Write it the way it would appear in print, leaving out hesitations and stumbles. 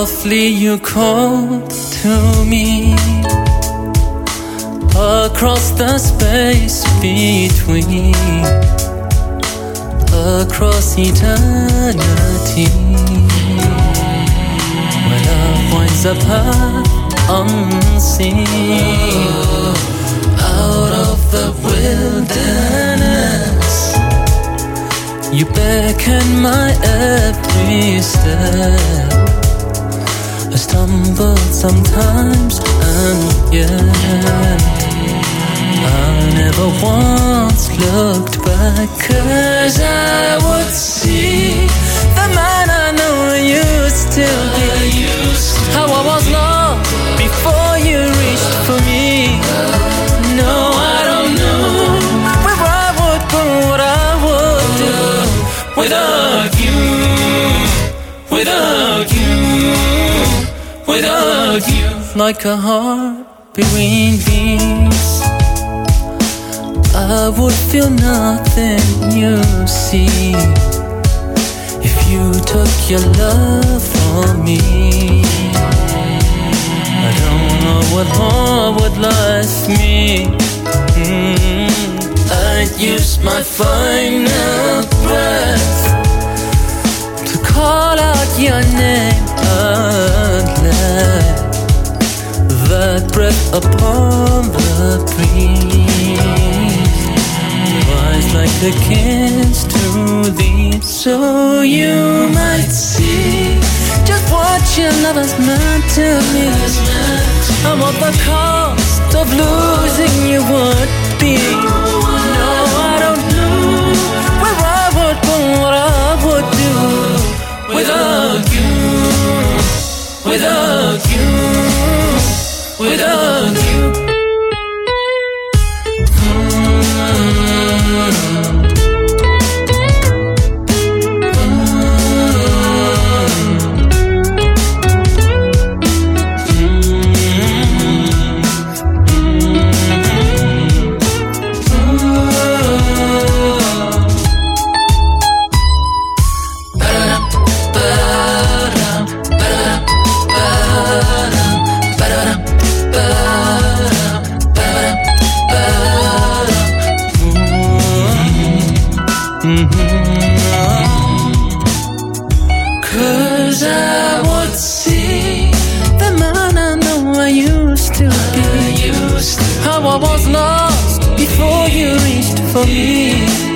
Softly you called to me across the space between, across eternity, where love winds up unseen, out of the wilderness. You beckon my every step. I stumble sometimes, and yet I never once looked back, 'cause I would see the man I know I used to be, how I was lost before you reached for me. No, I don't know where I would go, what I would do without you, without you, without you. Like a heart between beats, I would feel nothing, you see, if you took your love from me. I don't know what more would last me. I'd use my final breath to call out your name and let that breath upon the breeze rise like a kiss to thee, so you might see just what your love has meant to me, and what the cost of losing you would be. No, I don't know where I would go, what I would do without you, without you, without you. Cause I would see the man I know I used to be, how I was lost before you reached for me.